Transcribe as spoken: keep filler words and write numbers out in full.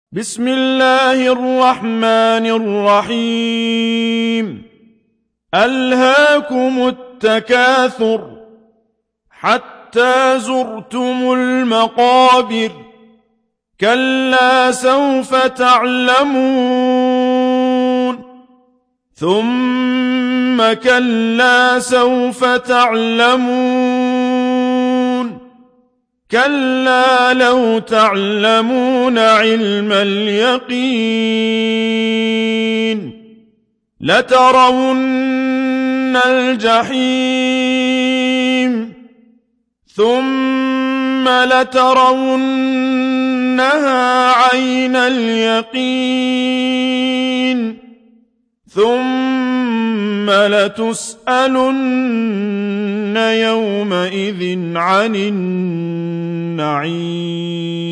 بسم الله الرحمن الرحيم ألهاكم التكاثر حتى زرتم المقابر كلا سوف تعلمون ثم كلا سوف تعلمون كلا لو تعلمون علم اليقين لترون الجحيم ثم لترونها عين اليقين ثم لتسألن يومئذ عن النعيم